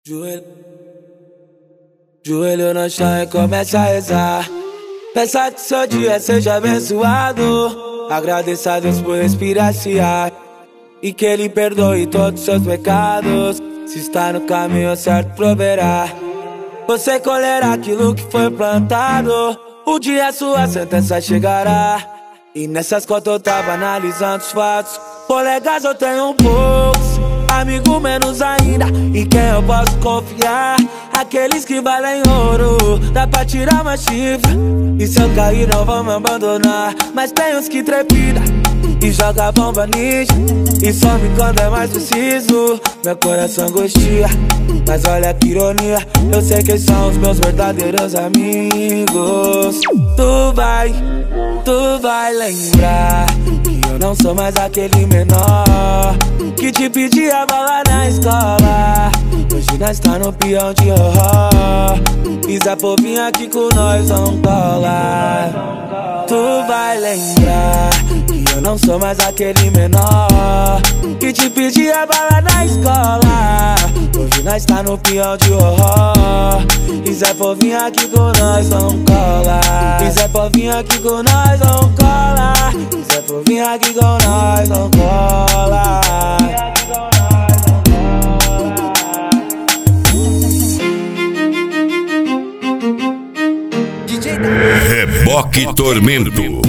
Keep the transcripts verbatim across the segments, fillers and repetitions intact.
Joelho, joelho no chão e começa a rezar. Peça que seu dia seja abençoado. Agradeça a Deus por respirar esse ar e que Ele perdoe todos os seus pecados. Se está no caminho certo, proverá. Você colherá aquilo que foi plantado. O dia sua sentença chegará. E nessas contas eu tava analisando os fatos. Colegas eu tenho poucos, amigo menos ainda. E quem eu posso confiar? Aqueles que valem ouro, dá pra tirar uma chifra. E se eu cair não vão me abandonar. Mas tem uns que trepida e joga bomba ninja e some quando é mais preciso. Meu coração angustia, mas olha que ironia. Eu sei que são os meus verdadeiros amigos. Tu vai, tu vai lembrar que eu não sou mais aquele menor que te pedia bola na escola. Hoje nós tá no peão de horror. E Zé Povinho aqui com nós não cola. Tu vai lembrar que eu não sou mais aquele menor que te pedia bala na escola. Hoje nós tá no peão de horror. E Zé Povinho aqui com nós não cola. E Zé Povinho aqui com nós não cola. E Zé Povinho aqui com nós não cola. Reboque Tormento.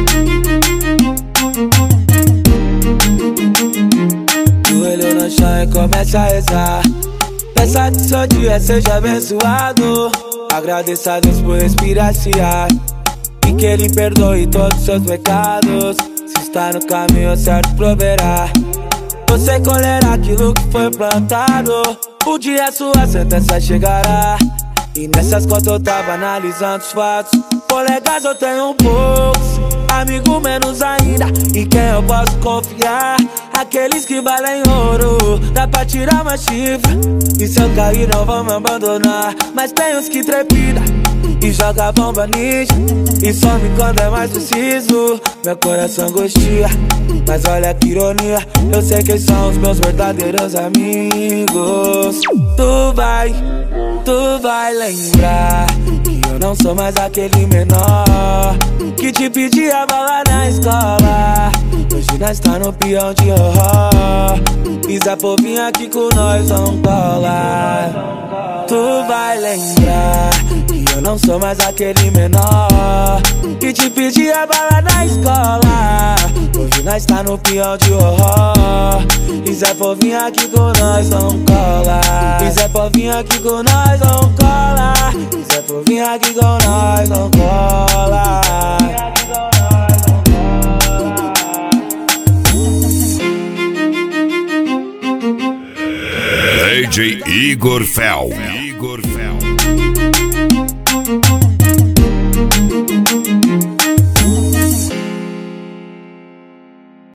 Joelho no chão e começa a rezar. Peça que seu dia seja abençoado. Agradeça a Deus por respirar esse ar e que Ele perdoe todos os seus pecados. Se está no caminho certo, proverá. Você colherá aquilo que foi plantado. O dia sua sentença chegará. E nessas contas eu tava analisando os fatos. Colegas eu tenho poucos, amigo menos ainda. E quem eu posso confiar? Aqueles que valem ouro, dá pra tirar uma chifra. E se eu cair não vão me abandonar. Mas tem uns que trepida e joga bomba ninja e some quando é mais preciso. Meu coração angustia, mas olha que ironia. Eu sei que são os meus verdadeiros amigos. Tu vai, tu vai lembrar que eu não sou mais aquele menor que te pedia bola na escola. Hoje nós tá no peão de horror. E Zé Povinho aqui com nós não cola. Tu vai lembrar que eu não sou mais aquele menor que te pedia bala na escola. Hoje nós tá no peão de horror. E Zé Povinho aqui com nós não cola. E Zé Povinho aqui com nós não cola. E Zé Povinho aqui com nós não cola. D J Igor Fel.